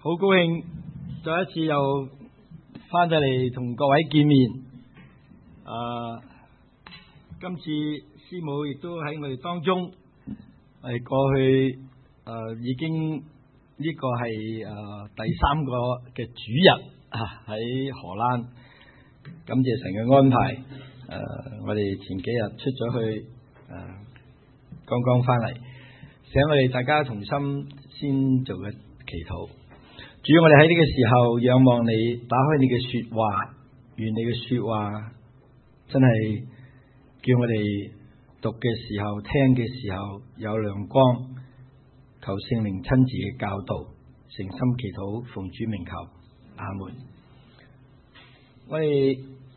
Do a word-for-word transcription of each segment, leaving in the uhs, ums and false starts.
好高興再一次又翻咗嚟同各位見面。啊，今次師母亦都喺我哋當中，係過去誒已經呢個係誒第三個嘅主日啊，喺荷蘭，感謝神嘅安排。誒，我哋前幾日出咗去誒，剛剛翻嚟，請我哋大家同心先做個祈禱。主，我哋喺呢個時候仰望你，打開你嘅說話，願你嘅說話真係叫我哋讀嘅時候、聽嘅時候有亮光。求聖靈親自嘅教導，誠心祈禱，奉主名求，阿門。我哋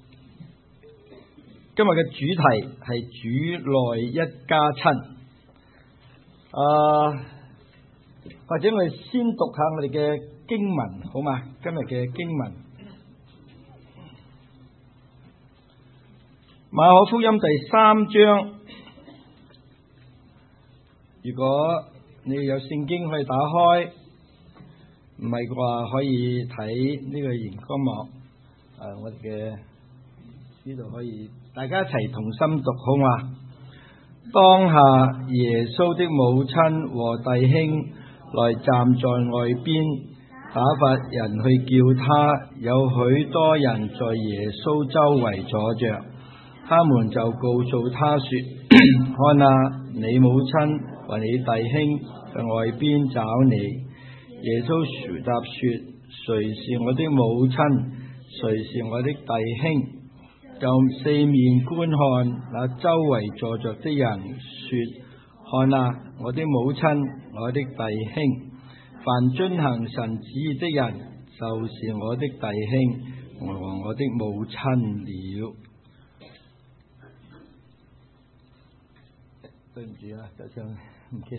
今日嘅主題係主內一家親。啊，或者我哋先讀下我哋嘅經文好嘛？今日嘅經文，馬可福音第三章。如果你有聖經可以打開，唔係嘅話可以睇呢個熒光幕。誒、啊，我哋嘅呢度可以大家一齊同心讀好嘛？當下耶穌的母親和弟兄來站在外邊，打發人去叫他。有許多人在耶穌周圍坐着，他們就告訴他說：看啊，你母親和你弟兄在外邊找你。耶穌回答說：誰是我的母親？誰是我的弟兄？就四面觀看那周圍坐着的人，說：看啊，我的母親，我的弟兄。凡遵行神旨意的人，就是我的弟兄和我的母親了。對唔住啊，就像唔記得。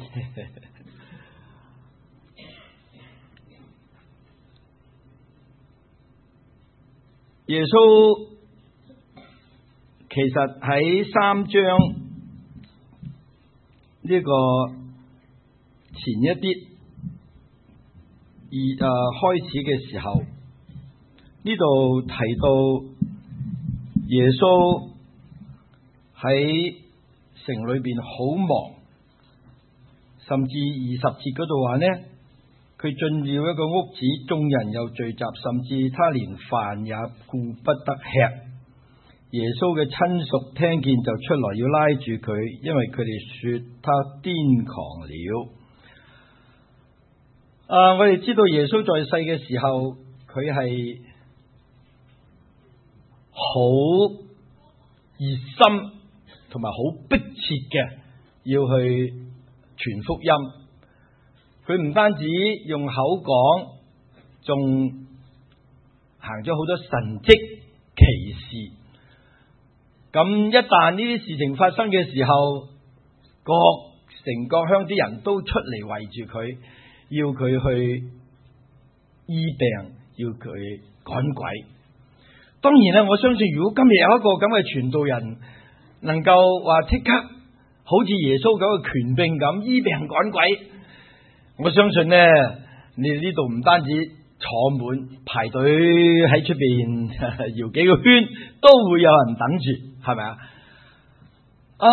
耶穌其實喺三章呢個前一啲而誒開始嘅時候，呢度提到耶穌喺城裏邊好忙，甚至二十節嗰度話呢，佢進了一個屋子，眾人又聚集，甚至他連飯也顧不得吃。耶穌嘅親屬聽見就出來要拉住佢，因為佢哋說他癲狂了。啊，我哋知道耶穌在世嘅時候，佢係好熱心同埋好迫切嘅要去傳福音。佢唔單止用口講，仲行咗好多神蹟奇事。咁一旦呢啲事情發生嘅時候，各城各鄉啲人都出嚟圍住佢，要佢去醫病，要佢趕鬼。當然啦，我相信如果今日有一個咁嘅傳道人，能夠話即刻好似耶穌咁嘅權柄咁醫病趕鬼，我相信呢，你呢度唔單止坐滿排隊喺出邊搖幾個圈，都會有人等住，係咪啊？啊，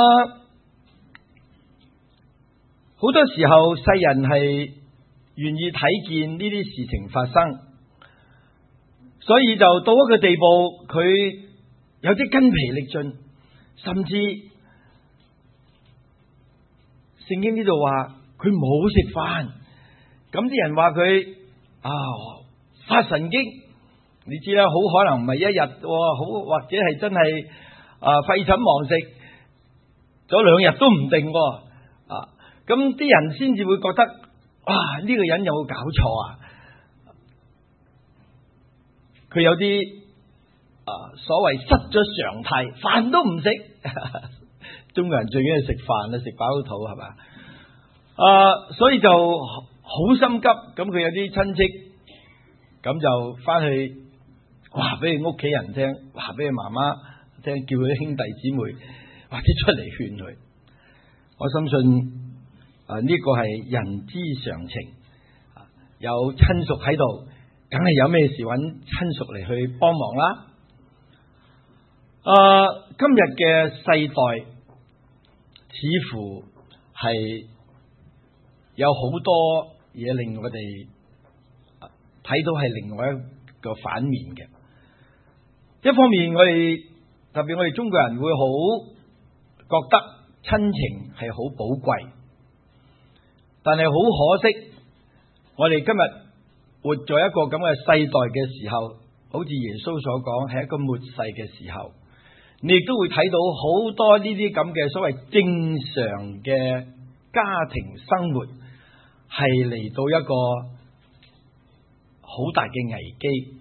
好多時候世人係願意睇見呢啲事情發生，所以就到一個地步，佢有啲筋疲力盡，甚至聖經呢度話佢冇食飯，咁啲人話佢啊發神經，你知啦，好可能唔係一日，好或者係真係啊廢寢忘食咗兩日都唔定啊，咁啲人先至會覺得哇呢個人有冇搞錯啊？佢有啲啊所謂失咗常態，飯都唔食。中國人最緊要食飯啦，食飽肚係嘛？啊，所以就好心急，咁佢有啲親戚，咁就翻去話俾佢屋企人聽，話俾佢媽媽聽，叫佢啲兄弟姊妹或者出嚟勸佢。我相信啊呢個係人之常情。 有親屬喺度，梗係有咩事揾親屬嚟去幫忙啦。誒、呃，今日嘅世代似乎係有好多嘢令我哋睇到係另外一個反面嘅。一方面，我哋特別我哋中國人會好覺得親情係好寶貴，但係好可惜，我哋今日活在一個咁嘅世代嘅時候，好似耶穌所講，係一個末世嘅時候，你亦都會睇到好多呢啲咁嘅所謂正常嘅家庭生活係嚟到一個好大嘅危機。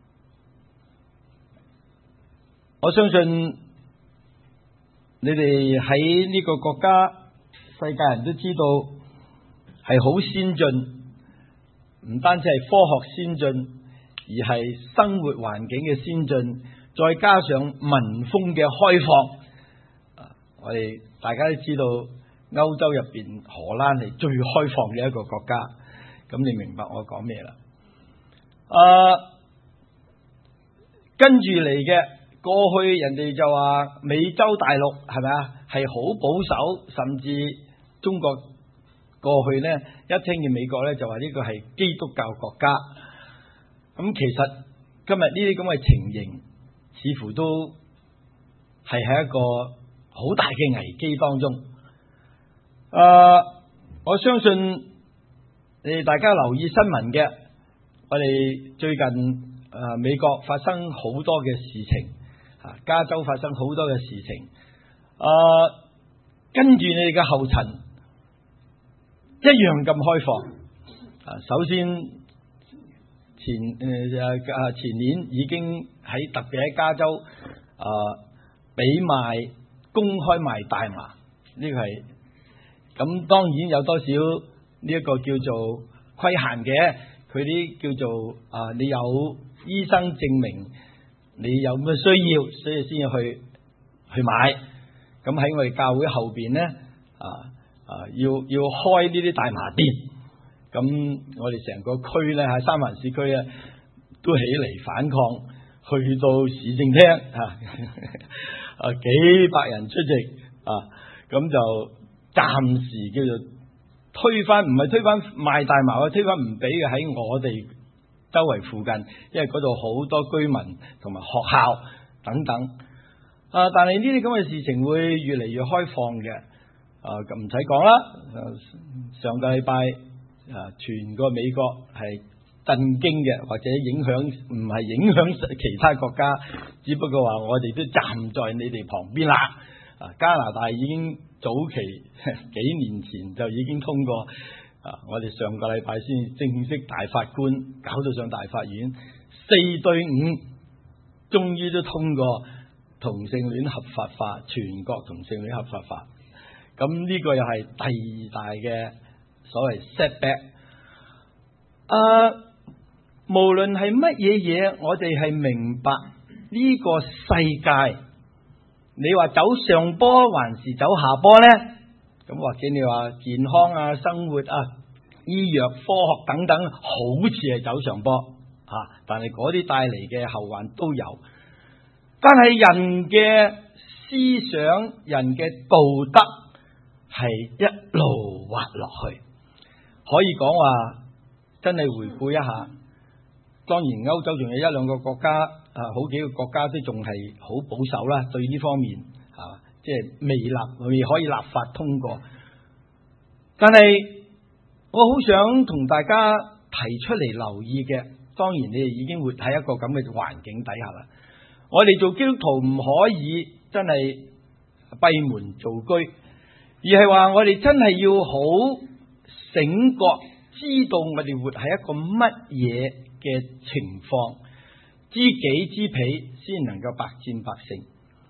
我相信你哋喺呢個國家，世界人都知道係好先進，唔單止係科學先進，而係生活環境嘅先進，再加上民風嘅開放。我哋大家都知道歐洲入邊荷蘭係最開放嘅一個國家，咁你明白我講咩啦？誒、呃，跟住嚟嘅。過去人哋就話美洲大陸係咪啊，係好保守，甚至中國過去呢一聽見美國呢就話呢個係基督教國家。咁其實今日呢啲咁嘅情形似乎都係喺一個好大嘅危機當中。誒、呃，我相信你哋大家留意新聞嘅，我哋最近誒、呃、美國發生好多嘅事情。啊！加州發生好多嘅事情，誒、呃，跟住你哋嘅後塵一樣咁開放。啊，首先前誒誒、呃、前年已經喺特別喺加州誒俾賣公開賣大麻，呢、這個係咁，當然有多少呢一個叫做規限嘅，佢啲叫做啊、呃，你有醫生證明。你有咩需要，所以先要去去買。咁喺我哋教會後邊咧，啊啊，要要開呢啲大麻店。咁我哋成個區咧喺三藩市區咧都起嚟反抗，去到市政廳啊，啊幾百人出席啊，咁就暫時叫做推翻，唔係推翻賣大麻，我推翻唔俾嘅喺我哋周圍附近，因為嗰度好多居民同埋學校等等。啊，但係呢啲咁嘅事情會越嚟越開放嘅。啊，咁唔使講啦。上個禮拜啊，全個美國係震驚嘅，或者影響唔係影響其他國家，只不過話我哋都站在你哋旁邊啦。啊，加拿大已經早期幾年前就已經通過。啊！我哋上個禮拜先正式大法官搞到上大法院，四對五，終於都通過同性戀合法化，全國同性戀合法化。咁呢個又係第二大嘅所謂 setback。啊，無論係乜嘢嘢，我哋係明白呢個世界，你話走上坡還是走下坡呢？咁或者你話健康啊、生活啊、醫藥、科學等等，好似係走上坡吓，但係嗰啲帶嚟嘅後患都有。但係人嘅思想、人嘅道德係一路滑落去，可以講話真係回顧一下。當然歐洲仲有一兩個國家啊，好幾個國家都仲係好保守啦，對呢方面啊。即係未立，未可以立法通過。但係我好想同大家提出嚟留意嘅，當然你哋已經活喺一個咁嘅環境底下啦。我哋做基督徒唔可以真係閉門造車，而係話我哋真係要好醒覺，知道我哋活喺一個乜嘢嘅情況，知己知彼，先能夠百戰百勝。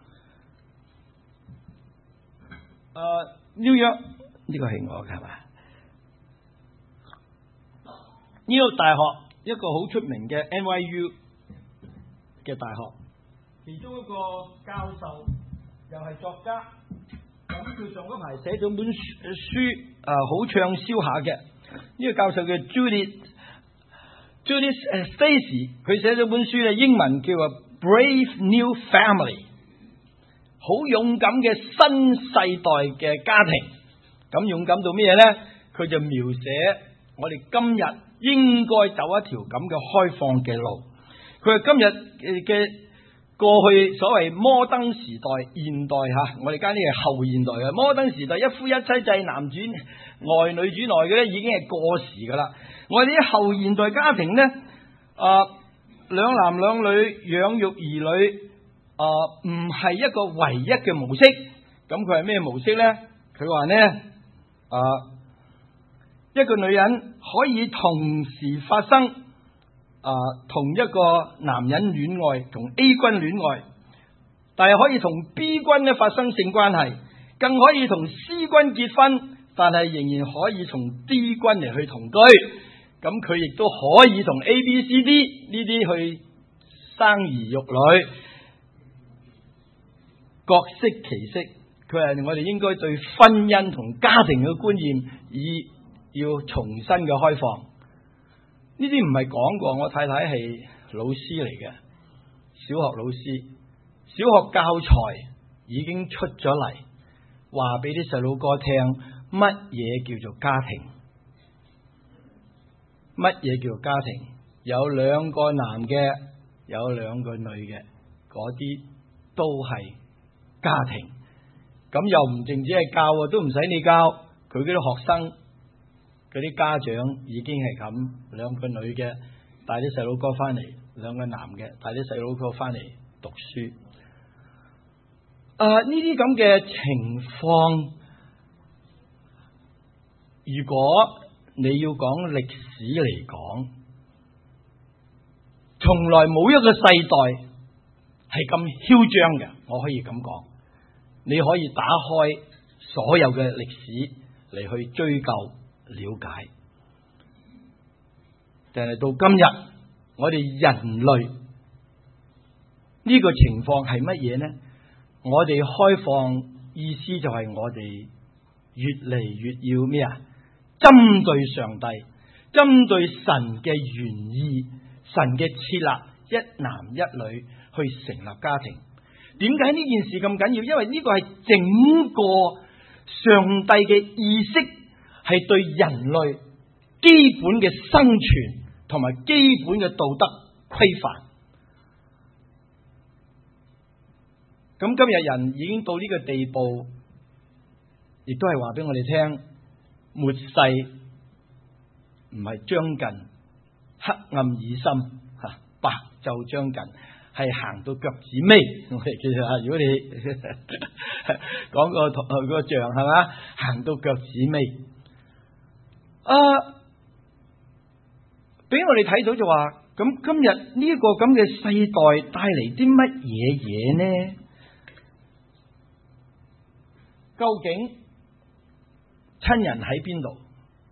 誒，紐約呢個係我嘅係嘛？紐約大學一個好出名嘅 N Y U 嘅大學，其中一個教授又係作家，咁佢上嗰排寫咗本書，誒好暢銷下嘅。呢個教授叫 Judith Judith Stacy 佢寫咗本書咧，英文叫做 Brave New Family， 好勇敢嘅新世代嘅家庭。咁勇敢到咩咧？佢就描寫我哋今日應該走一條咁嘅開放嘅路。佢話今日嘅過去所謂摩登時代、現代吓，我哋間呢係後現代嘅摩登時代，一夫一妻制、男主外女主內嘅咧，已經係過時噶啦。我哋啲後現代家庭咧，啊、呃、兩男兩女養育兒女，啊唔係一個唯一嘅模式。咁佢係咩模式咧？佢話咧，啊、呃、一個女人可以同時發生啊、呃、同一個男人戀愛，同 A 君戀愛，但係可以同 B 君咧發生性關係，更可以同 C 君結婚，但係仍然可以同 D 君嚟去同居。咁佢亦都可以同 A、B、C、D 呢啲去生兒育女，各適其適。佢係我哋應該對婚姻同家庭嘅觀念以要重新嘅開放。呢啲唔係講過，我太太係老師嚟嘅，小學老師，小學教材已經出咗嚟，話俾啲細路哥聽乜嘢叫做家庭。乜嘢叫做家庭？有兩個男嘅，有兩個女嘅，嗰啲都係家庭。咁又唔淨止係教，都唔使你教，佢嗰啲學生、嗰啲家長已經係咁，兩個女嘅帶啲細佬哥翻嚟，兩個男嘅帶啲細佬哥翻嚟讀書。啊，呢啲咁嘅情況，如果你要講歷史嚟講，從來冇一個世代係咁囂張嘅，我可以咁講。你可以打開所有嘅歷史嚟去追究了解，但係到今日，我哋人類呢個情況係乜嘢呢？我哋開放意思就係我哋越嚟越要咩啊？針對上帝，針對神嘅原意，神嘅設立一男一女去成立家庭。點解呢件事咁緊要？因為呢個係整個上帝嘅意識，係對人類基本嘅生存同埋基本嘅道德規範。咁今日人已經到呢個地步，亦都係話俾我哋聽，末世唔係將近，黑暗已深，吓白晝將近，係行到腳趾尾。我哋其實啊，如果你講個圖個像係嘛，行到腳趾尾，啊，俾我哋睇到就話，咁今日呢個咁嘅世代帶嚟啲乜嘢嘢呢？究竟親人喺邊度？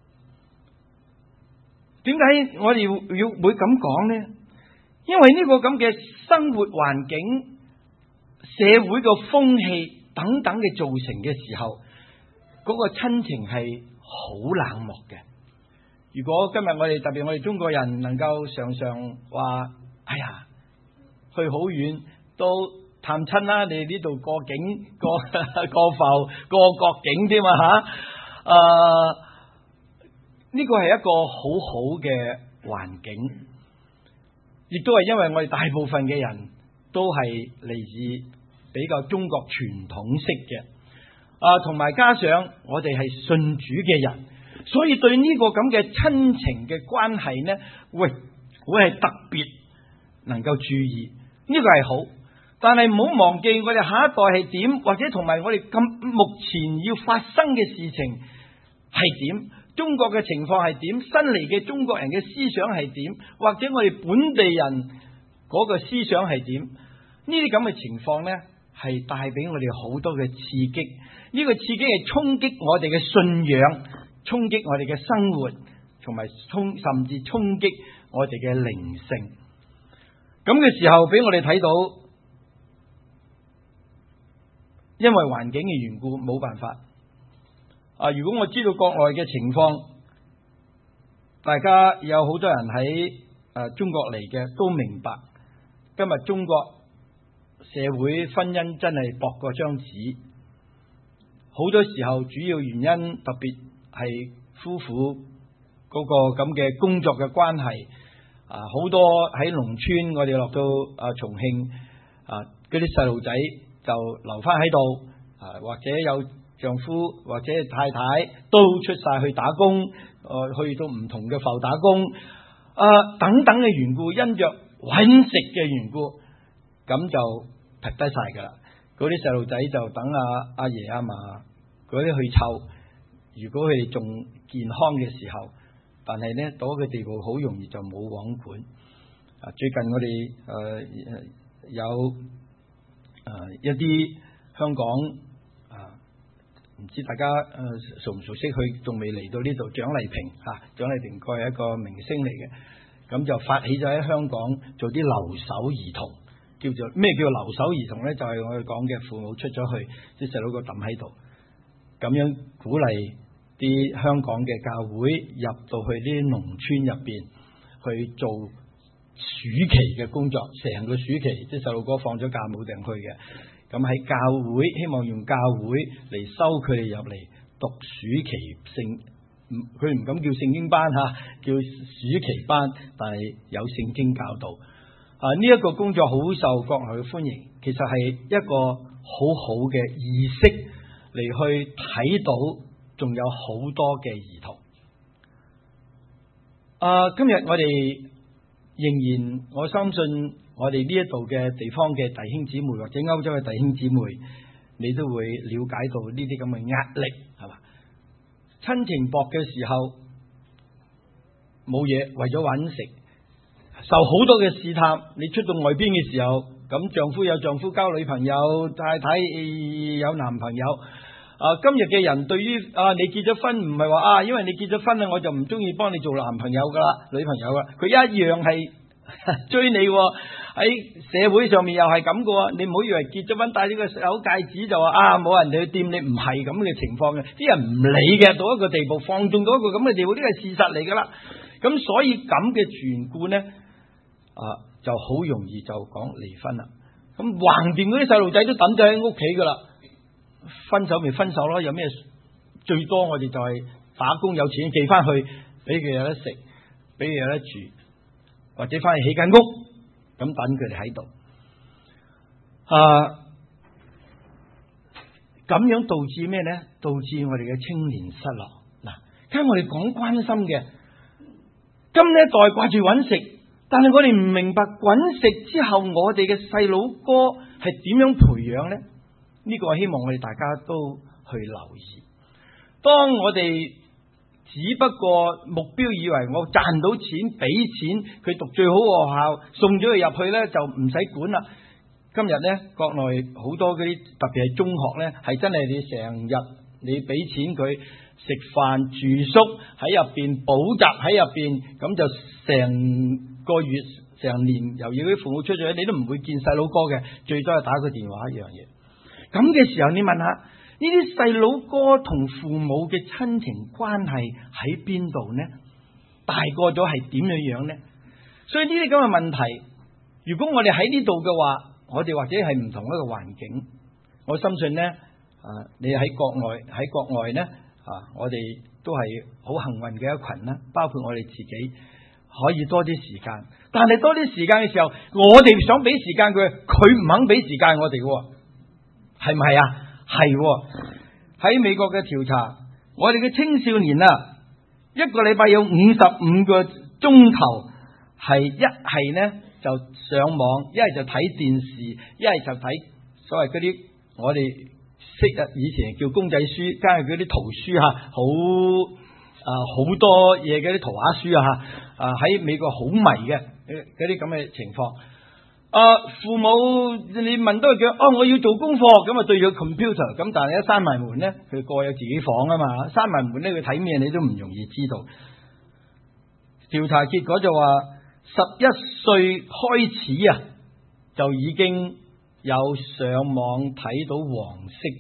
點解我哋要要會咁講呢？因為呢個咁嘅生活環境、社會嘅風氣等等嘅造成嘅時候，嗰個親情係好冷漠嘅。如果今日我哋特別我哋中國人能夠常常話，哎呀，去好遠都探親啦，你呢度過境過過埠過國境添嘛吓？誒，呢個係一個好好嘅環境，亦都係因為我哋大部分嘅人都係嚟自比較中國傳統式嘅，啊，同埋加上我哋係信主嘅人，所以對呢個咁嘅親情嘅關係呢，喂，會係特別能夠注意，呢個係好。但係唔好忘記我哋下一代係點，或者同埋我哋咁目前要發生嘅事情係點，中國嘅情況係點，新嚟嘅中國人嘅思想係點，或者我哋本地人嗰個思想係點，呢啲咁嘅情況呢，係帶俾我哋好多嘅刺激。呢個刺激係衝擊我哋嘅信仰，衝擊我哋嘅生活，同埋衝甚至衝擊我哋嘅靈性。咁嘅時候俾我哋睇到，因為環境嘅緣故冇辦法。啊，如果我知道國內嘅情況，大家有好多人喺誒中國嚟嘅都明白，今日中國社會婚姻真係薄過張紙，好多時候主要原因特別係夫婦嗰個咁嘅工作嘅關係。啊，好多喺農村，我哋落到啊重慶啊，嗰啲細路仔就留翻喺度，啊或者有丈夫或者太太都出晒去打工，誒、啊、去到唔同嘅埠打工，啊等等嘅緣故，因着揾食嘅緣故，咁就撇低晒噶啦。嗰啲細路仔就等阿阿爺阿嫲嗰啲去湊，如果佢哋仲健康嘅時候。但係呢，到一個地步好容易就冇網管。啊，最近我哋誒、呃、有誒、呃、一啲香港啊，唔知大家誒、呃、熟唔熟悉佢，仲未嚟到呢度。蔣麗萍嚇，蔣麗萍佢係一個明星嚟嘅，咁就發起咗喺香港做啲留守兒童，叫做咩叫留守兒童呢？就係、是、我哋講嘅父母出咗去，啲細佬哥抌喺度，咁樣鼓勵啲香港嘅教會入到去啲農村入邊去做暑期嘅工作，成個暑期即係細路哥放咗假冇定去嘅，咁喺教會希望用教會嚟收佢哋入嚟讀暑期聖，佢唔敢叫聖經班吓，叫暑期班，但係有聖經教導。啊，呢一個工作好受國內嘅歡迎，其實係一個好好嘅意識嚟去睇到。仲有好多嘅兒童。啊，今日我哋仍然，我相信我哋呢一度嘅地方嘅弟兄姊妹或者歐洲嘅弟兄姊妹，你都會了解到呢啲咁嘅壓力，係嘛？親情薄嘅時候冇嘢，為咗揾食，受好多嘅試探。你出到外邊嘅時候，咁丈夫有丈夫交女朋友，太太有男朋友。啊！今日嘅人對於啊，你結咗婚唔係話啊，因為你結咗婚啦，我就唔中意幫你做男朋友噶啦，女朋友噶，佢一樣係追你喎。喺社會上面又係咁噶，你唔好以為結咗婚戴呢個手戒指就話啊冇人哋去掂你，唔係咁嘅情況嘅，啲人唔理嘅，到一個地步放縱到一個咁嘅地步，呢個係事實嚟噶啦。咁所以咁嘅緣故呢，啊就好容易就講離婚啦。咁橫掂嗰啲細路仔都等咗喺屋企噶啦。分手咪分手咯，有咩最多我哋就係打工有錢寄翻去，俾佢有得食，俾佢有得住，或者翻去起間屋，咁等佢哋喺度。啊，咁樣導致咩呢？導致我哋嘅青年失落。嗱，聽我哋講關心嘅，今呢一代掛住揾食，但係我哋唔明白揾食之後，我哋嘅細佬哥係點樣培養呢？呢個希望我哋大家都去留意。當我哋只不過目標以為我賺到錢，俾錢佢讀最好學校，送咗佢入去呢，就唔使管啦。今日呢，國內好多嗰啲特別係中學呢，係真係你成日你俾錢佢食飯住宿喺入邊，補習喺入邊，咁就成個月成年，由於啲父母出咗，你都唔會見細佬哥嘅，最多係打個電話一樣嘢。咁嘅時候，你問下呢啲細佬哥同父母嘅親情關係喺邊度呢？大個咗係點樣樣呢？所以呢啲咁嘅問題，如果我哋喺呢度嘅話，我哋或者係唔同一個環境，我深信呢，啊，你喺國外喺國外呢，啊，我哋都係好幸運嘅一群啦，包括我哋自己可以多啲時間，但係多啲時間嘅時候，我哋想俾時間佢，佢唔肯俾時間我哋嘅。係唔係啊？係喺美國嘅調查，我哋嘅青少年啊，一個禮拜有五十五個鐘頭係一係呢就上網，一係就睇電視，一係就睇所謂嗰啲我哋識啊以前叫公仔書，加上嗰啲圖書吓，好啊好多嘢嗰啲圖畫書啊吓，啊喺美國好迷嘅嗰啲咁嘅情況。啊！父母你問都係叫哦，我要做功課，咁啊對住 computer，咁但係一閂埋門咧，佢個有自己房啊嘛，閂埋門咧佢睇咩你都唔容易知道。調查結果就話，十一歲開始啊，就已經有上網睇到黃色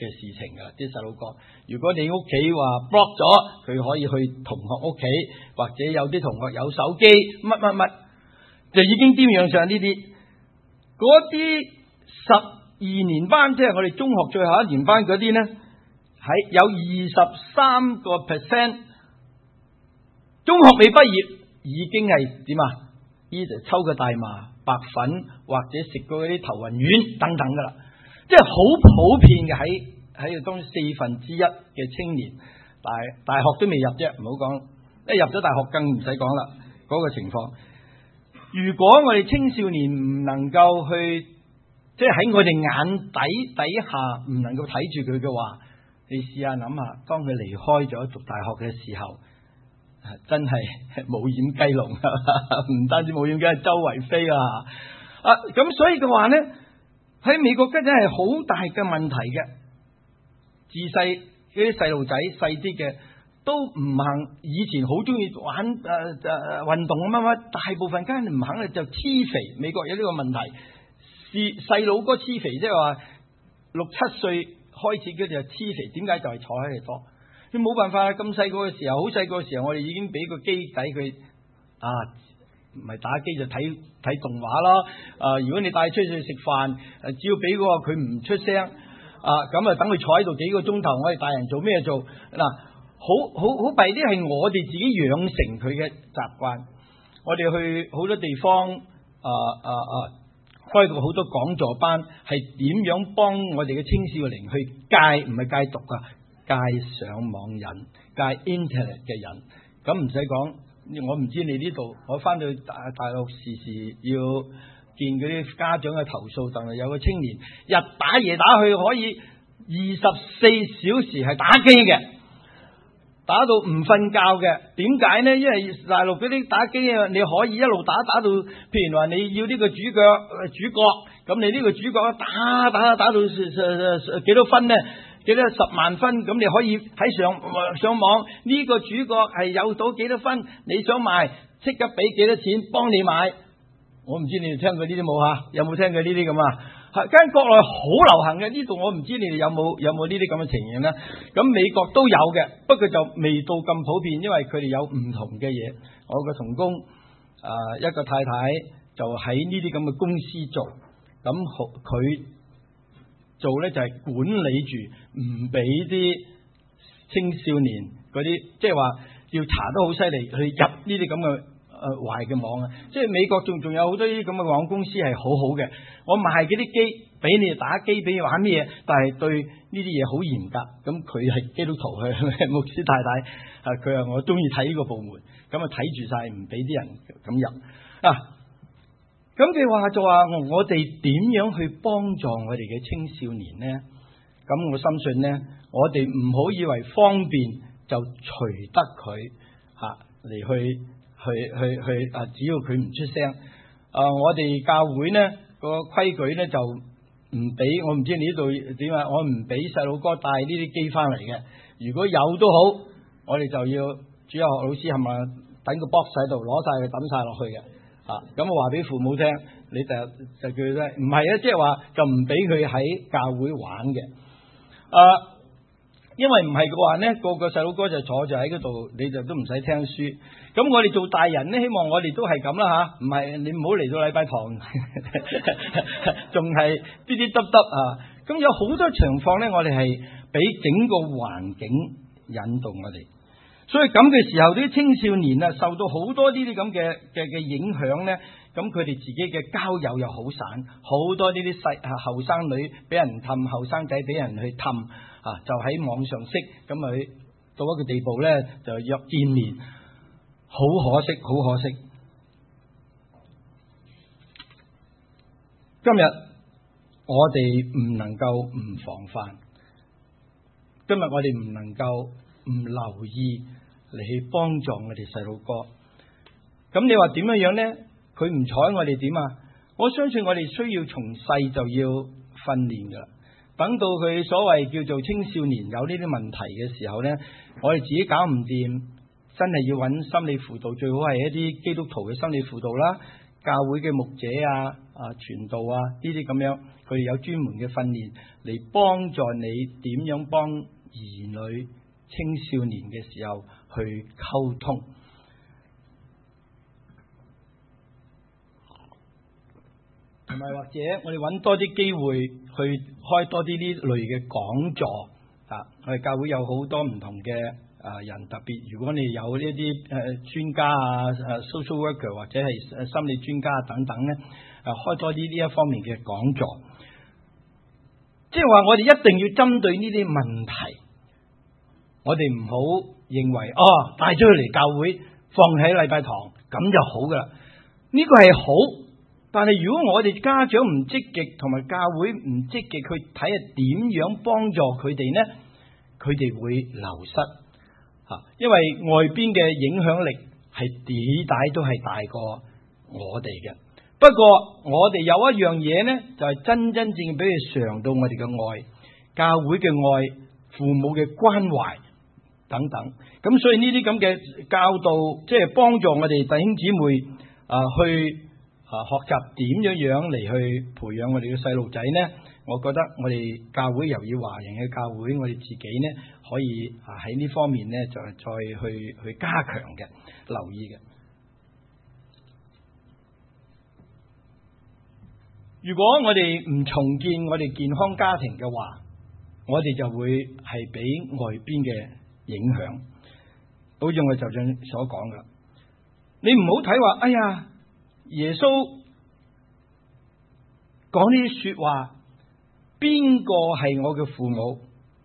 嘅事情噶啦，啲細路哥。如果你屋企話 block 咗，佢可以去同學屋企，或者有啲同學有手機，乜乜乜，就已經掂樣上呢啲。嗰啲十二年班，即係我哋中學最後一年班嗰啲呢，喺有二十三個 percent 中學未畢業已經係點啊？呢就抽個大麻、白粉或者食過嗰啲頭暈丸等等噶啦，即係好普遍嘅，喺喺當四分之一嘅青年大大學都未入啫，唔好講，一入咗大學更唔使講啦，嗰個情況。如果我哋青少年唔能夠去，即係喺我哋眼底底下唔能夠睇住佢嘅話，你試下諗下，當佢離開咗讀大學嘅時候，真係冇掩雞籠，唔單止冇掩雞，周圍飛啊！啊，咁所以嘅話呢，喺美國真係好大嘅問題嘅。自細嗰啲細路仔細啲嘅都唔肯，以前好中意玩誒誒運動乜乜，大部分間唔肯咧就黐肥。美國有呢個問題，是細佬哥黐肥，即係話六七歲開始佢哋就黐肥，點解就係坐喺度多？佢冇辦法啦，咁細個嘅時候，好細個嘅時候，我哋已經俾個機底佢啊，唔係打機就睇睇動畫咯。啊，如果你帶出去食飯，誒，只要俾嗰個佢唔出聲，啊，咁啊等佢坐喺度幾個鐘頭，我哋大人做咩做？嗱，好好好弊啲係我哋自己養成佢嘅習慣。我哋去好多地方，啊啊啊，開過好多講座班，係點樣幫我哋嘅青少年去戒，唔係戒毒啊？戒上網人，戒 internet 嘅人，咁唔使講，我唔知你呢度，我翻到大大陸時時要見嗰啲家長嘅投訴，但係有個青年日打夜打去，可以二十四小時係打機嘅，打到唔瞓覺嘅。點解呢？因為大陸嗰啲打機啊，你可以一路打打到，譬如話你要呢個主角主角，咁你呢個主角打打打到幾多分呢？幾多十萬分，咁你可以喺上上網呢個主角係有到幾多分，你想買即刻俾幾多錢幫你買。我唔知你哋聽過呢啲冇吓？有冇聽過呢啲咁啊？係間國內好流行嘅，呢度我唔知你哋有冇有冇呢啲咁嘅情形咧？咁美國都有嘅，不過就未到咁普遍，因為佢哋有唔同嘅嘢。我個同工啊、呃，一個太太就喺呢啲咁嘅公司做，咁佢做咧就係管理住，唔俾啲青少年嗰啲，即係話要查得好犀利，去入呢啲咁嘅誒壞嘅網啊！即係美國仲仲有好多呢啲咁嘅網公司係好好嘅，我賣嗰啲機俾你打機，俾你玩咩嘢，但係對呢啲嘢好嚴格。咁佢係基督徒，佢係牧師太太啊，佢話我中意睇呢個部門，咁啊睇住晒，唔俾啲人咁入啊。咁佢話就話我哋點樣去幫助我哋嘅青少年呢？咁我深信呢，我哋唔好以為方便就隨得佢吓嚟去去去去啊！只要佢唔出聲啊，我哋教會呢個規矩呢就唔俾，我唔知你呢度點啊？我唔俾細路哥帶呢啲機翻嚟嘅。如果有都好，我哋就要主日學老師係咪等個 box 喺度攞晒佢抌晒落去嘅。啊，咁我話俾父母聽，你就就叫佢咧，唔係啊，即係話就唔俾佢喺教會玩嘅。啊，因為唔係嘅話呢，個個細佬哥就坐住喺嗰度，你就都唔使聽書。咁我哋做大人呢，希望我哋都係咁啦吓，唔係你唔好嚟到禮拜堂，仲係啲啲耷耷啊。咁有好多情況呢，我哋係俾整個環境引導我哋。所以咁嘅時候，啲青少年啊，受到好多呢啲咁嘅嘅嘅影響咧，咁佢哋自己嘅交友又好散，好多呢啲細後生女俾人氹，後生仔俾人去氹啊，就喺網上識，咁佢到一個地步咧，就約見面，好可惜，好可惜。今日我哋唔能夠唔防範，今日我哋唔能夠唔留意嚟去幫助我哋細路哥。咁你話點樣樣呢？佢唔睬我哋點啊？我相信我哋需要從細就要訓練噶啦。等到佢所謂叫做青少年有呢啲問題嘅時候呢，我哋自己搞唔掂，真係要揾心理輔導，最好係一啲基督徒嘅心理輔導啦。 教會嘅牧者啊、啊傳道啊呢啲咁樣，佢哋有專門嘅訓練嚟幫助你點樣幫兒女、青少年嘅時候去溝通。同埋或者我哋揾多啲機會去開多啲呢類嘅講座啊！我哋教會有好多唔同嘅啊人，特別如果你有呢啲誒專家啊、誒 social worker 或者係心理專家等等咧，誒開多啲呢一方面嘅講座，即係話我哋一定要針對呢啲問題，我哋唔好認為哦帶咗佢嚟教會放喺禮拜堂咁就好噶啦，呢個係好。但係如果我哋家長唔積極，同埋教會唔積極去睇下點樣幫助佢哋呢？佢哋會流失吓，因為外邊嘅影響力係幾大都係大過我哋嘅。不過我哋有一樣嘢呢，就係真真正正俾佢嘗到我哋嘅愛、教會嘅愛、父母嘅關懷等等。咁所以呢啲咁嘅教導，即係幫助我哋弟兄姊妹啊去。啊！學習點樣樣嚟去培養我哋嘅細路仔呢？我覺得我哋教會由於華人嘅教會，我哋自己呢可以啊喺呢方面呢就係再去去加強嘅，留意嘅。如果我哋唔重建我哋健康家庭嘅話，我哋就會係俾外邊嘅影響。好似我就像所講噶，你唔好睇話，哎呀！耶穌講呢啲說話，邊個係我嘅父母？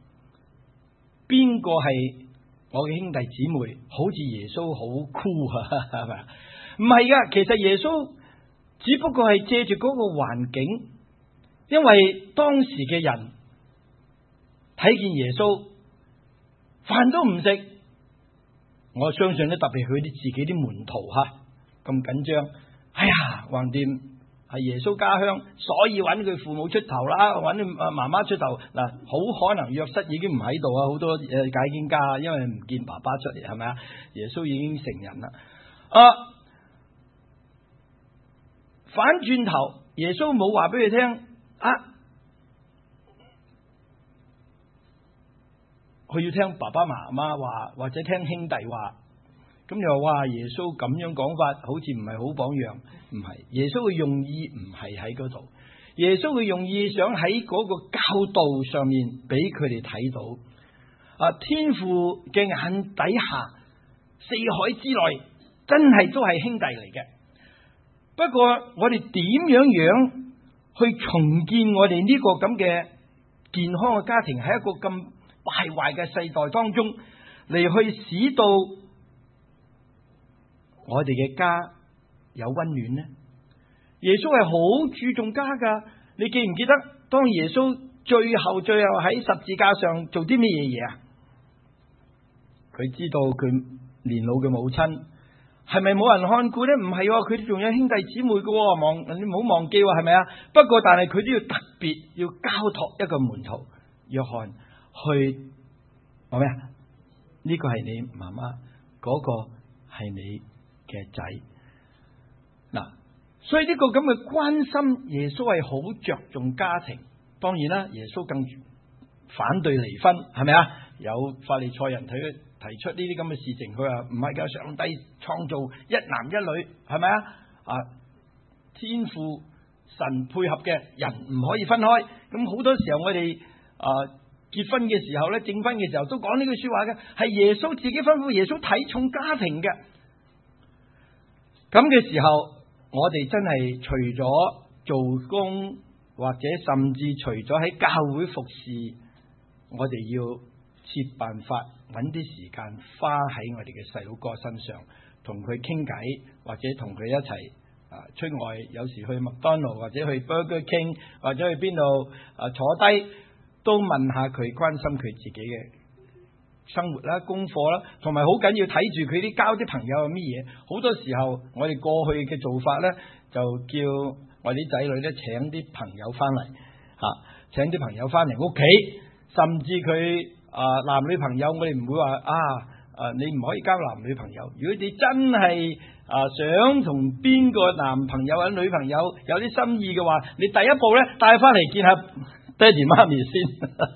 邊個係我嘅兄弟姊妹？好似耶穌好酷啊，係咪？唔係噶，其實耶穌只不過係借住嗰個環境，因為當時嘅人睇見耶穌飯都唔食，我相信咧，特別佢啲自己啲門徒吓咁緊張。哎呀，橫掂係耶穌家鄉，所以揾佢父母出頭啦，揾佢媽媽出頭嗱，好可能約瑟已經唔喺度啊，好多誒解經家，因為唔見爸爸出嚟，係咪啊？耶穌已經成人啦。啊，反轉頭，耶穌冇話俾佢聽啊，佢要聽爸爸媽媽話，或者聽兄弟話。咁又話耶穌咁樣講法，好似唔係好榜樣。唔係，耶穌嘅用意唔係喺嗰度，耶穌嘅用意想喺嗰個教導上面俾佢哋睇到。啊，天父嘅眼底下，四海之內真係都係兄弟嚟嘅。不過我哋點樣樣去重建我哋呢個咁嘅健康嘅家庭，喺一個咁敗壞嘅世代當中嚟去使到我哋嘅家有溫暖呢？耶穌係好注重家噶，你記唔記得當耶穌最後最後喺十字架上做啲咩嘢嘢啊？佢知道佢年老嘅母親係咪冇人看顧呢？唔係，佢哋仲有兄弟姊妹嘅，忘你唔好忘記，係咪啊？不過但係佢都要特別要交託一個門徒約翰去話咩啊？呢個係你媽媽，嗰個係你嘅仔嗱，所以呢個咁嘅關心，耶穌係好着重家庭。當然啦，耶穌更反對離婚，係咪啊？有法利賽人提提出呢啲咁嘅事情，佢話唔係噶，上帝創造一男一女，係咪啊？啊，天父神配合嘅人唔可以分開。咁好多時候我哋啊結婚嘅時候咧，證婚嘅時候都講呢句說話嘅，係耶穌自己吩咐，耶穌睇重家庭嘅。咁嘅時候，我哋真係除咗做工，或者甚至除咗喺教會服侍，我哋要設辦法揾啲時間花喺我哋嘅細佬哥身上，同佢傾偈，或者同佢一齊啊出外，有時去麥當勞或者去 Burger King 或者去邊度啊坐低，都問下佢，關心佢自己嘅生活啦、功課啦，同埋好緊要睇住佢啲交啲朋友係乜嘢。好多時候我哋過去嘅做法咧，就叫我啲仔女咧請啲朋友翻嚟吓，請啲朋友翻嚟屋企，甚至佢啊、呃、男女朋友，我哋唔會話啊啊你唔可以交男女朋友。如果你真係啊想同邊個男朋友或者女朋友有啲心意嘅話，你第一步咧帶翻嚟見下爹哋媽咪先，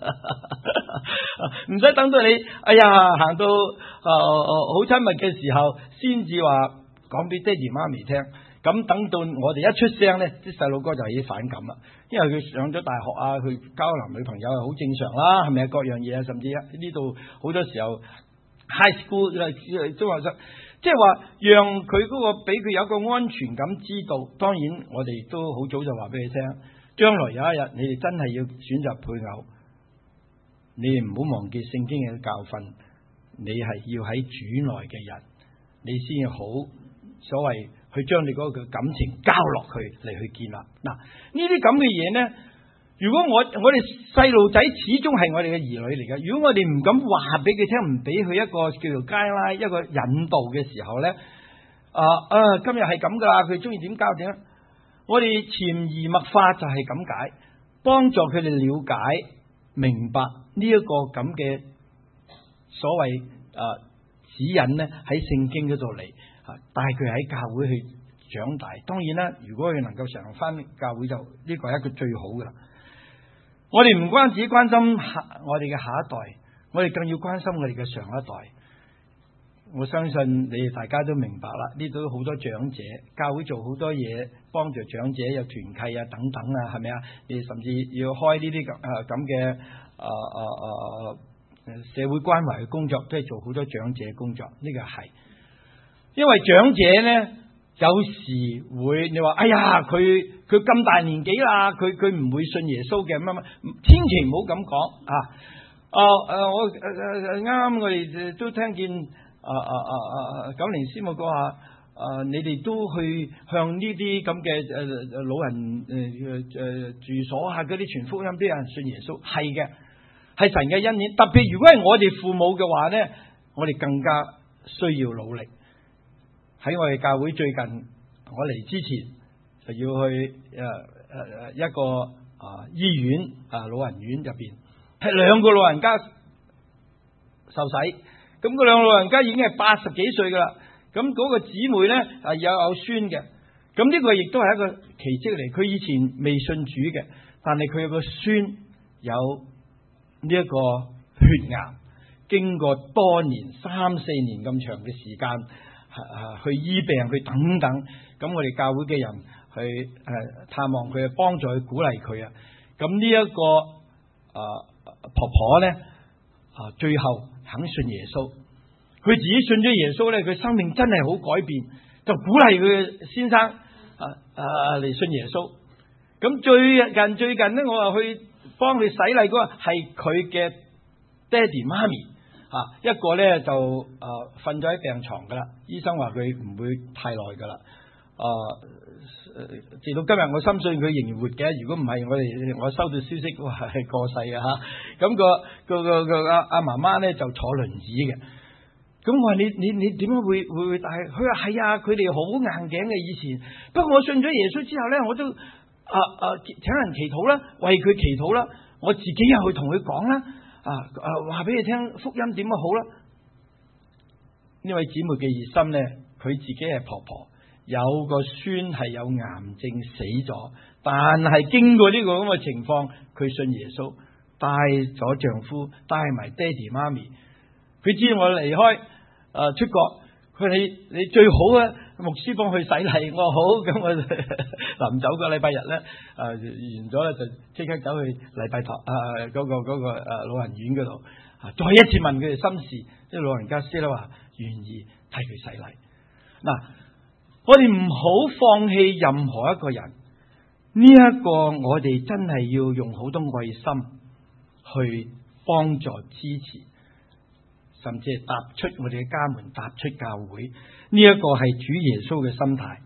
唔使等到你哎呀行到誒好親密嘅時候，先至話講俾爹哋媽咪聽。咁等到我哋一出聲咧，啲細路哥就已經反感啦，因為佢上咗大學啊，佢交男女朋友係好正常啦，係咪啊？各樣嘢啊，甚至呢度好多時候 high school 中學生，即係話讓佢嗰個俾佢有一個安全感，知道。當然我哋都好早就話俾佢聽，將來有一日你哋真係要選擇配偶，你哋唔好忘記聖經嘅教訓，你係要喺主內嘅人，你先好所謂去將你嗰個感情交落去嚟去建立。嗱，呢啲咁嘅嘢呢，如果我我哋細路仔始終係我哋嘅兒女嚟嘅，如果我哋唔敢話俾佢聽，唔俾佢一個叫做街拉一個引導嘅時候呢，啊啊今日係咁噶啦，佢中意點交點，我哋潛移默化就係咁解，幫助佢哋了解明白呢一個咁嘅所謂啊指引呢，喺聖經嗰度嚟。帶佢喺教會去長大，當然啦，如果佢能夠常翻教會就呢、這個係一個最好噶啦。我哋唔關只關心我哋嘅下一代，我哋更要關心我哋嘅上一代。我相信你哋大家都明白啦，呢度好多長者，教會做好多嘢幫助長者，有團契啊等等啊，係咪啊？你甚至要開呢啲咁誒咁嘅啊啊啊社會關懷嘅工作，都係做好多長者工作，呢、這個係。因為長者咧，有時會你話，哎呀，佢佢咁大年紀啦，佢佢唔會信耶穌嘅乜乜，千祈唔好咁講啊！啊誒，我誒啱啱我哋都聽見啊啊啊啊九零師母講話，啊你哋都去向呢啲咁嘅誒老人誒誒住所啊嗰啲傳福音，都有人信耶穌，係嘅，係神嘅恩典。特別如果係我哋父母嘅話咧，我哋更加需要努力。喺我哋教會最近，我嚟之前就要去誒誒一個啊醫院啊老人院入邊，係兩個老人家受洗，咁嗰兩個老人家已經係八十幾歲噶啦，咁嗰個姊妹咧啊有有孫嘅，咁呢個亦都係一個奇蹟嚟。佢以前未信主嘅，但係佢有個孫有呢一個血癌，經過多年三四年咁長嘅時間。去醫病，去等等，咁我哋教會嘅人去誒探望佢，幫助佢，鼓勵佢啊。咁呢一個啊婆婆咧啊，最後肯信耶穌，佢自己信咗耶穌咧，佢生命真係好改變，就鼓勵佢嘅先生啊啊嚟信耶穌。咁最近最近咧，我話去幫佢洗禮嗰個係佢嘅爹哋媽咪。啊，一個咧就誒瞓咗喺病床噶啦，醫生話佢唔會太耐噶啦。啊，直到今日我深信佢仍然活嘅。如果唔係，我哋我收到消息話係過世啊吓。咁、那個個個個阿阿媽媽咧就坐輪椅嘅。咁我話你你你點樣會會會帶？佢話係啊，佢哋好硬頸嘅以前。不過我信咗耶穌之後咧，我都啊啊請人祈禱啦，為佢祈禱啦，我自己又去同佢講啦。啊啊！話俾你聽福音點樣好啦？呢位姊妹嘅熱心咧，佢自己係婆婆，有個孫係有癌症死咗，但係經過呢個咁嘅情況，佢信耶穌，帶咗丈夫，帶埋爹哋媽咪。佢知道我離開啊出國，佢話你你最好啊，牧師幫佢洗禮。我話好，咁我臨走個禮拜日咧，啊完咗咧就即刻走去禮拜堂啊嗰個嗰個誒老人院嗰度啊，再一次問佢哋心事，即係老人家先啦話願意替佢洗禮。嗱，我哋唔好放棄任何一個人，呢一個我哋真係要用好多愛心去幫助支持，甚至係踏出我哋嘅家門，踏出教會。呢一個係主耶穌嘅心態。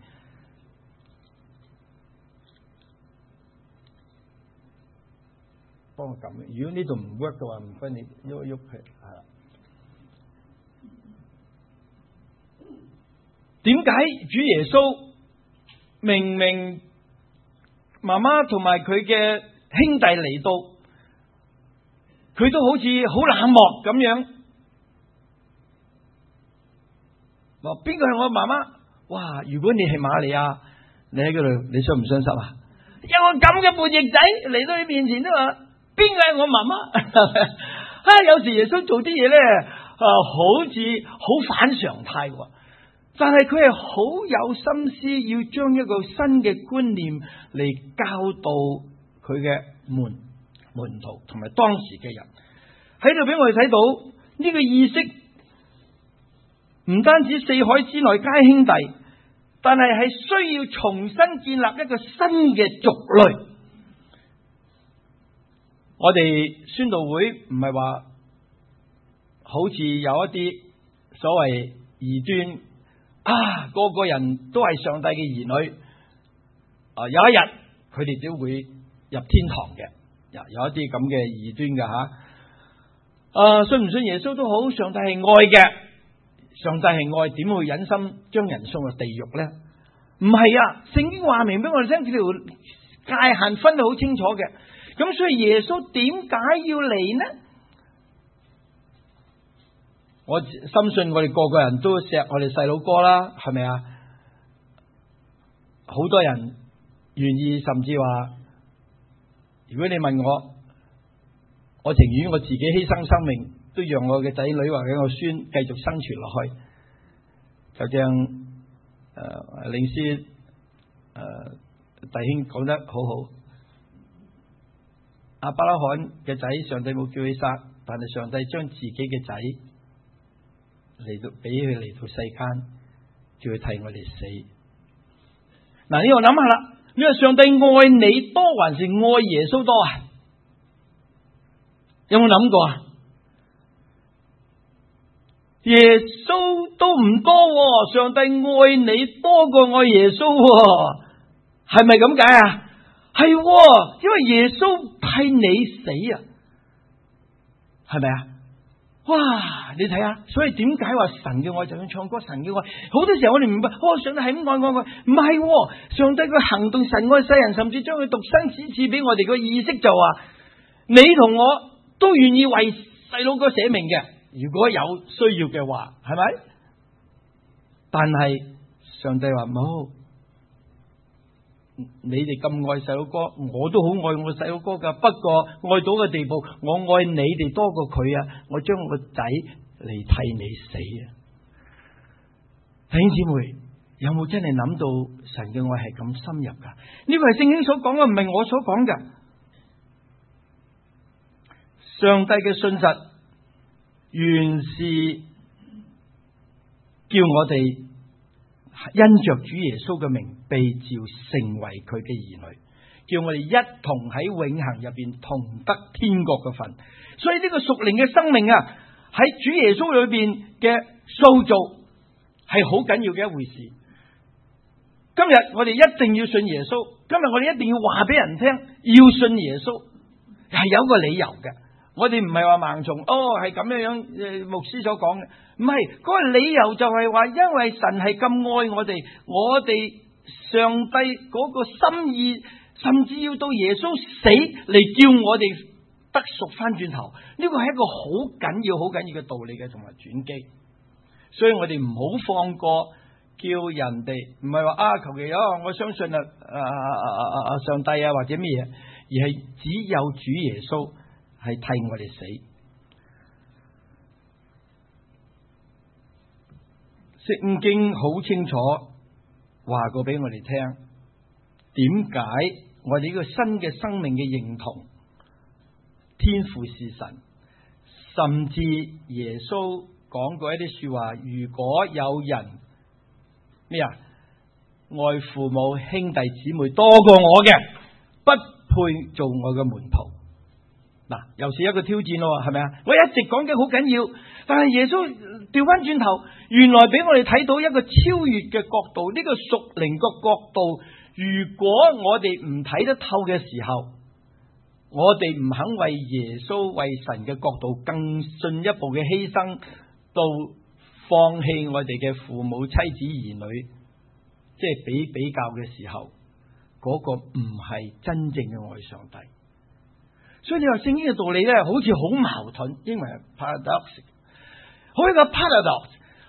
幫我撳，如果呢度唔 work 嘅話，唔該你喐一喐佢。係啦。點解主耶穌明明媽媽同埋佢嘅兄弟嚟到，佢都好似好冷漠咁樣？話邊個係我媽媽？ 哇！如果你係瑪利亞，你喺嗰度，你傷唔傷心啊？有個咁嘅叛逆仔嚟到你面前都話，邊個係我媽媽？啊，有時耶穌做啲嘢咧，啊，好似好反常態喎。但係佢係好有心思，要將一個新嘅觀念嚟教導佢嘅門門徒同埋當時嘅人，喺度俾我哋睇到呢個意識，唔單止四海之內皆兄弟，但係係需要重新建立一個新嘅族類。我哋宣道會唔係話好似有一啲所謂異端啊，個個人都係上帝嘅兒女啊，有一日佢哋都會入天堂嘅。有一啲咁嘅異端嘅吓，啊，信唔信耶穌都好，上帝係愛嘅，上帝係愛，點會忍心將人送入地獄呢？唔係啊，聖經話明俾我哋聽，條界限分得好清楚嘅。咁所以耶穌點解要嚟呢？我深信我哋個個人都錫我哋細佬哥啦，係咪啊？好多人願意，甚至話，如果你問我，我情願我自己犧牲生命，都讓我嘅仔女或者我孫繼續生存落去。就像誒領師誒弟兄講得好好，亞伯拉罕嘅仔，上帝冇叫佢殺，但係上帝將自己嘅仔嚟到俾佢嚟到世間，叫佢替我哋死。嗱，呢個諗下啦。你話上帝愛你多還是愛耶穌多啊？有冇諗過啊？耶穌都唔多，上帝愛你多過愛耶穌，係咪咁解啊？係，因為耶穌替你死啊，係咪啊？哇！你睇下，所以點解話神嘅愛就像唱歌，神嘅愛好多時候我哋唔明白，哦，上帝係咁愛愛愛，唔係，上帝佢行動，神愛世人，甚至將佢獨生子賜俾我哋個意識就話，你同我都願意為細佬哥捨命嘅，如果有需要嘅話，係咪？但係上帝話冇。你哋咁愛細佬哥，我都好愛我細佬哥噶。不過愛到嘅地步，我愛你哋多過佢啊！我將我個仔嚟替你死啊！弟兄姊妹，有冇真係諗到神嘅愛係咁深入噶？呢個係聖經所講嘅，唔係我所講嘅。上帝嘅信實，原是叫我哋因着主耶穌嘅名被召成為佢嘅兒女，叫我哋一同喺永恆入邊同得天國嘅份。所以呢個屬靈嘅生命啊，喺主耶穌裏邊嘅塑造係好緊要嘅一回事。今日我哋一定要信耶穌，今日我哋一定要話俾人聽要信耶穌，係有個理由嘅。我哋唔係話盲從，哦，係咁樣樣，誒，牧師所講嘅，唔係，嗰個理由就係話，因為神係咁愛我哋，我哋上帝嗰個心意，甚至要到耶穌死嚟叫我哋得贖翻轉頭，呢個係一個好緊要、好緊要嘅道理嘅，同埋轉機。所以我哋唔好放過，叫人哋唔係話啊，求其啊，我相信啊啊啊啊啊上帝啊或者咩嘢，而係只有主耶穌係替我哋死。聖經好清楚話過俾我哋聽，點解我哋呢個新嘅生命嘅認同，天父是神，甚至耶穌講過一啲說話，如果有人咩啊愛父母兄弟姊妹多過我嘅，不配做我嘅門徒。嗱，又是一個挑戰咯，係咪啊？我一直講嘅好緊要，但係耶穌調翻轉頭，原來俾我哋睇到一個超越嘅角度。呢個屬靈個角度，如果我哋唔睇得透嘅時候，我哋唔肯為耶穌為神嘅角度更進一步嘅犧牲，到放棄我哋嘅父母妻子兒女，即係比比較嘅時候，嗰個唔係真正嘅愛上帝。所以你話聖經嘅道理咧，好似好矛盾，英文係 paradox， 好一個 paradox，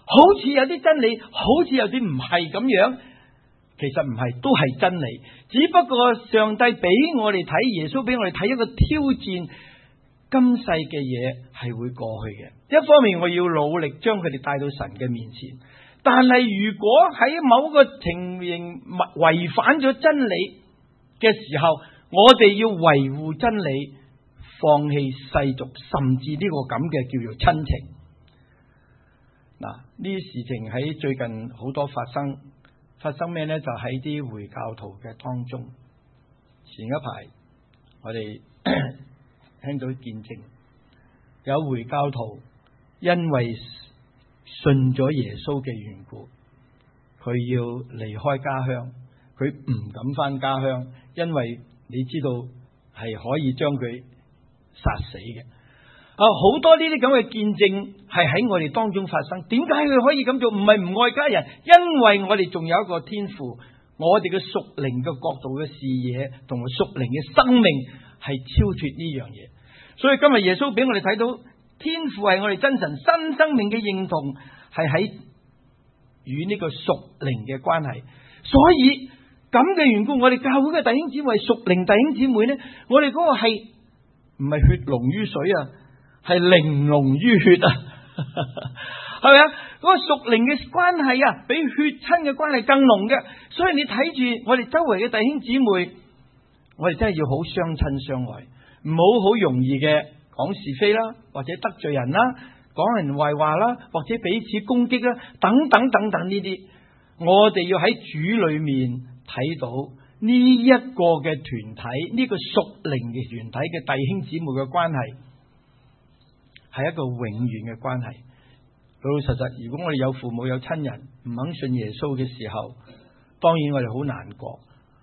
好似有啲真理，好似有啲唔係咁樣。其實唔係，都係真理。只不過上帝俾我哋睇，耶穌俾我哋睇一個挑戰，今世嘅嘢係會過去嘅。一方面我要努力將佢哋帶到神嘅面前，但係如果喺某個情形違反咗真理嘅時候，我哋要維護真理，放棄世俗，甚至呢個咁嘅叫做親情。嗱，呢啲事情喺最近好多發生。發生咩呢？就喺啲回教徒嘅當中。前一排我哋聽到見證，有回教徒因為信咗耶穌嘅緣故，佢要離開家鄉，佢唔敢返家鄉，因為你知道係可以將佢殺死嘅。啊，好多呢啲咁嘅見證係喺我哋當中發生。點解佢可以咁做？唔係唔愛家人，因為我哋仲有一個天父，我哋嘅屬靈嘅角度嘅視野同埋屬靈嘅生命係超脫呢樣嘢。所以今日耶穌俾我哋睇到天父係我哋真神新生命嘅認同，係喺與呢個屬靈嘅關係。所以咁嘅緣故，我哋教會嘅弟兄姊妹屬靈弟兄姊妹呢，我哋嗰個係唔係血濃於水啊？係靈濃於血啊，係咪啊？嗰個屬靈嘅關係啊，比血親嘅關係更濃嘅。所以你睇住我哋周圍嘅弟兄姊妹，我哋真係要好相親相愛，唔好好容易嘅講是非啦，或者得罪人啦，講人壞話啦，或者彼此攻擊啦，等等等等呢啲，我哋要喺主裏面睇到呢一個嘅團體，呢個屬靈嘅團體嘅弟兄姊妹嘅關係。係一個永遠嘅關係。老老實實，如果我哋有父母有親人唔肯信耶穌嘅時候，當然我哋好難過。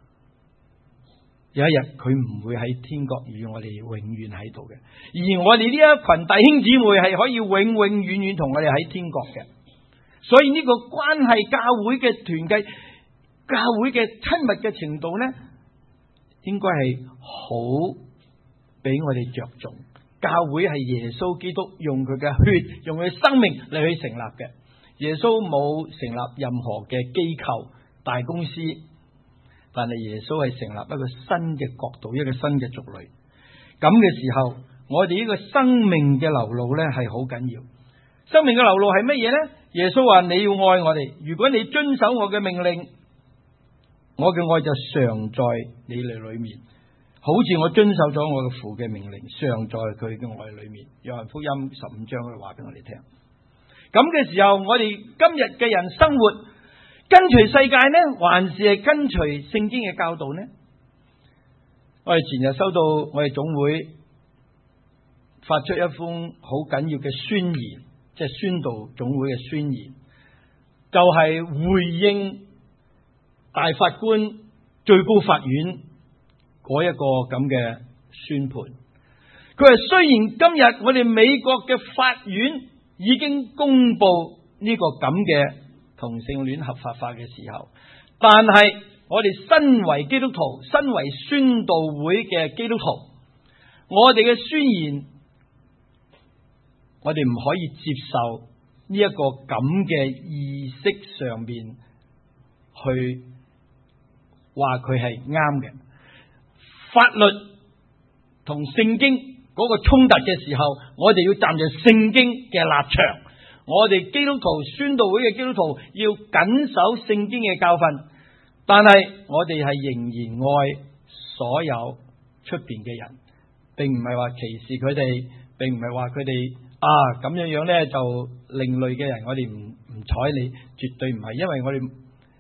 有一日佢唔會喺天國與我哋永遠喺度嘅，而我哋呢一群弟兄姊妹係可以永永遠遠同我哋喺天國嘅。所以呢個關係，教會嘅團契，教會嘅親密嘅程度呢，應該係好俾我哋着重。教會係耶穌基督用佢嘅血，用佢嘅生命嚟去成立嘅。耶穌冇成立任何嘅機構、大公司，但係耶穌係成立一個新嘅國度，一個新嘅族類。咁嘅時候，我哋呢個生命嘅流露呢係好緊要。生命嘅流露係乜嘢呢？耶穌話你要愛我哋，如果你遵守我嘅命令，我嘅愛就常在你哋裏面。好似我遵守咗我嘅父嘅命令，常在佢嘅愛裏面。約翰福音十五章佢話俾我哋聽。咁嘅時候，我哋今日嘅人生活跟隨世界呢，還是係跟隨聖經嘅教導呢？我哋前日收到我哋總會發出一封好緊要嘅宣言，即係宣道總會嘅宣言，就係回應大法官最高法院嗰一個咁嘅宣判。佢話雖然今日我哋美國嘅法院已經公布呢個咁嘅同性戀合法化嘅時候，但係我哋身為基督徒，身為宣道會嘅基督徒，我哋嘅宣言，我哋唔可以接受呢一個咁嘅意識上面去話佢係啱嘅。法律同聖經嗰個衝突嘅時候，我哋要站在聖經嘅立場。我哋基督徒宣道會嘅基督徒要謹守聖經嘅教訓，但係我哋係仍然愛所有出邊嘅人，並唔係話歧視佢哋，並唔係話佢哋啊咁樣樣咧就另類嘅人，我哋唔唔睬你，絕對唔係。因為我哋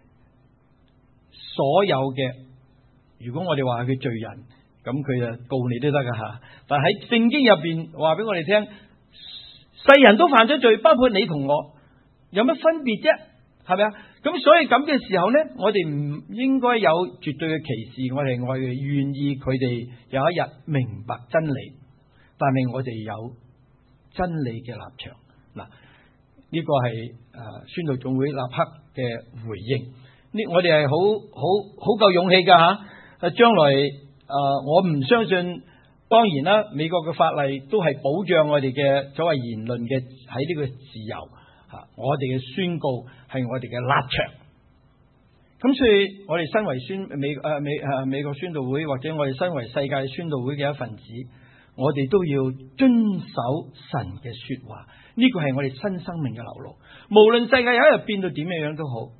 所有嘅，如果我哋話佢罪人，咁佢就告你都得噶吓。但喺聖經入邊話俾我哋聽，世人都犯咗罪，包括你同我，有乜分別啫？係咪啊？咁所以咁嘅時候呢，我哋唔應該有絕對嘅歧視，我哋愛佢，願意佢哋有一日明白真理，但係我哋有真理嘅立場。嗱，呢個係誒宣道總會立刻嘅回應。呢，我哋係好好好夠勇氣噶吓。將來誒、呃，我唔相信。當然啦，美國嘅法例都係保障我哋嘅所謂言論嘅喺呢個自由吓，我哋嘅宣告係我哋嘅立場。咁所以我哋身為宣美誒美誒美國宣道會，或者我哋身為世界宣道會嘅一份子，我哋都要遵守神嘅說話。呢個係我哋新生命嘅流露。無論世界有一日變到點樣樣都好，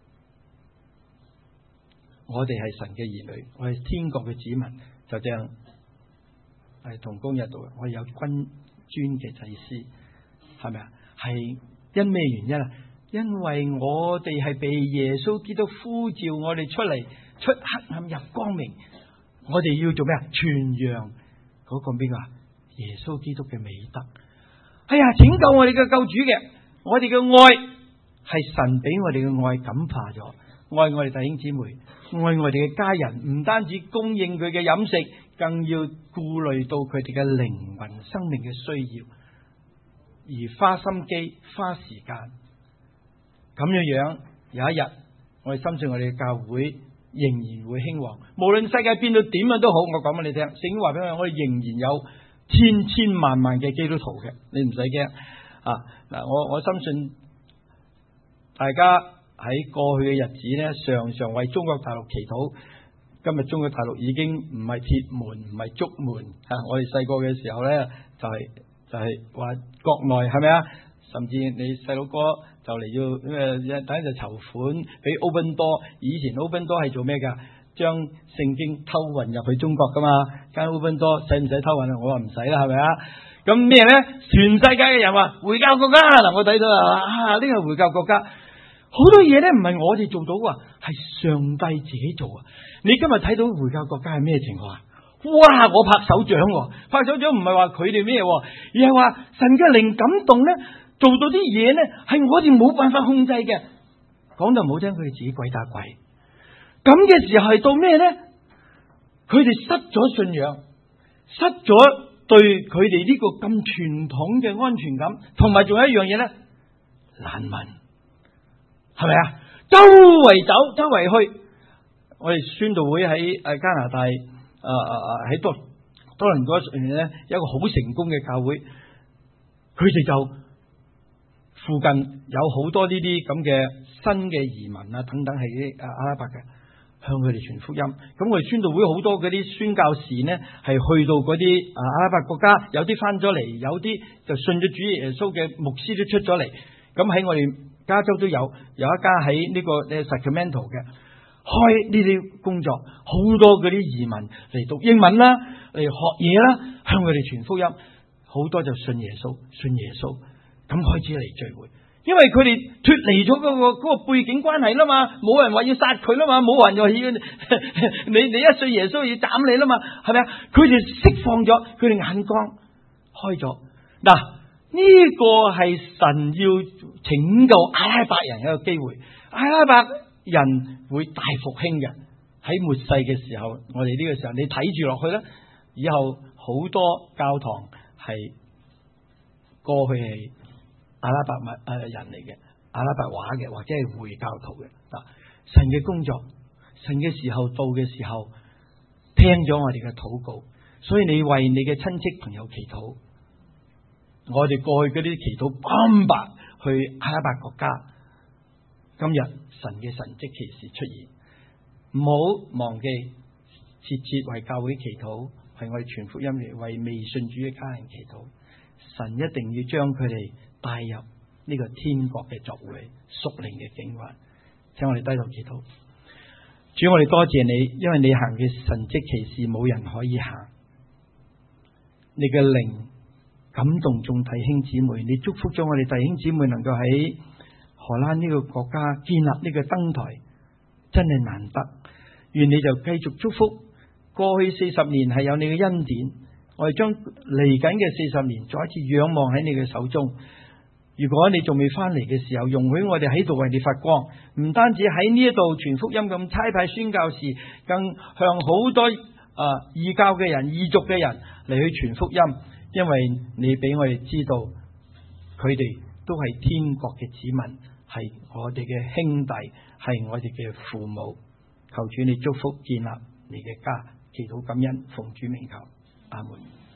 我哋係神嘅兒女，我係天國嘅子民，就這樣係同工一道。我哋有君尊嘅祭司，係咪啊？係因咩原因啊？因為我哋係被耶穌基督呼召我哋出嚟，出黑暗入光明。我哋要做咩啊？傳揚嗰個邊個啊？耶穌基督嘅美德。哎呀，拯救我哋嘅救主嘅，我哋嘅愛係神俾我哋嘅愛感化咗，愛我哋弟兄姊妹，愛我哋嘅家人，唔單止供應佢嘅飲食，更要顧慮到佢哋嘅靈魂生命嘅需要，而花心機花時間。咁樣樣有一日，我哋深信我哋嘅教會仍然會興旺。無論世界變到點樣都好，我講俾你聽，聖經話俾我，我哋仍然有千千萬萬嘅基督徒嘅，你唔使驚啊！嗱，我我深信大家喺過去嘅日子咧，常常為中國大陸祈禱。今日中國大陸已經唔係鐵門，唔係竹門啊！我哋細個嘅時候咧，就係、是、就係、是、話國內係咪啊？甚至你細佬哥就嚟要誒，等陣就籌款俾 Open Door。以前 Open Door 係做咩噶？將聖經偷運入去中國噶嘛？間 Open Door 使唔使偷運啊？我話唔使啦，係咪啊？咁咩咧？全世界嘅人話回教國家嗱，我睇到啊，呢個回教國家好多嘢咧，唔係我哋做到啊，係上帝自己做啊！你今日睇到回教國家係咩情況啊？哇！我拍手掌，拍手掌唔係話佢哋咩，而係話神嘅靈感動咧。做到啲嘢咧，係我哋冇辦法控制嘅。講得唔好聽，佢哋自己鬼打鬼。咁嘅時候係到咩咧？佢哋失咗信仰，失咗對佢哋呢個咁傳統嘅安全感，同埋仲有一樣嘢咧，難民，係咪啊？周圍走，周圍去。我哋宣道會喺誒加拿大，誒誒誒喺多多倫多上面咧，有一個好成功嘅教會，佢哋就。附近有好多呢啲咁嘅新嘅移民啊，等等係啲阿拉伯嘅，向佢哋傳福音。咁我哋宣道會好多嗰啲宣教士呢，係去到嗰啲啊阿拉伯國家，有啲翻咗嚟，有啲就信咗主耶穌嘅牧師都出咗嚟。咁喺我哋加州都有，有一家喺呢個誒 Sacramento 嘅，開呢啲工作，好多嗰啲移民嚟讀英文啦，嚟學嘢啦，向佢哋傳福音，好多就信耶穌，信耶穌。咁開始嚟聚會，因為佢哋脫離咗嗰個嗰個背景關係啦嘛，冇人話要殺佢啦嘛，冇人話要你你一信耶穌要斬你啦嘛，係咪啊？佢哋釋放咗，佢哋眼光開咗。嗱，呢個係神要拯救阿拉伯人嘅一個機會，阿拉伯人會大復興嘅。喺末世嘅時候，我哋呢個時候你睇住落去啦，以後好多教堂係過去係。阿拉伯物誒人嚟嘅，阿拉伯話嘅，或者係回教徒嘅。嗱，神嘅工作，神嘅時候到嘅時候，聽咗我哋嘅禱告，所以你為你嘅親戚朋友祈禱。我哋過去嗰啲祈禱斑白去阿拉伯國家，今日神嘅神蹟奇事出現，唔好忘記切切為教會祈禱，為我哋傳福音嚟，為未信主嘅家人祈禱。神一定要將佢哋帶入呢個天國嘅作為，屬靈嘅境環。請我哋低頭祈禱。主，我哋多謝你，因為你行嘅神蹟奇事冇人可以行。你嘅靈感動眾弟兄姊妹，你祝福咗我哋弟兄姊妹能夠喺荷蘭呢個國家建立呢個燈台，真係難得。願你就繼續祝福。過去四十年係有你嘅恩典。我哋將嚟緊嘅四十年再一次仰望喺你嘅手中。如果你仲未翻嚟嘅時候，容許我哋喺度為你發光，唔單止喺呢一度傳福音咁差派宣教士，更向好多啊異教嘅人、異族嘅人嚟去傳福音。因為你俾我哋知道，佢哋都係天國嘅子民，係我哋嘅兄弟，係我哋嘅父母。求主你祝福建立你嘅家，祈禱感恩，奉主名求。阿門。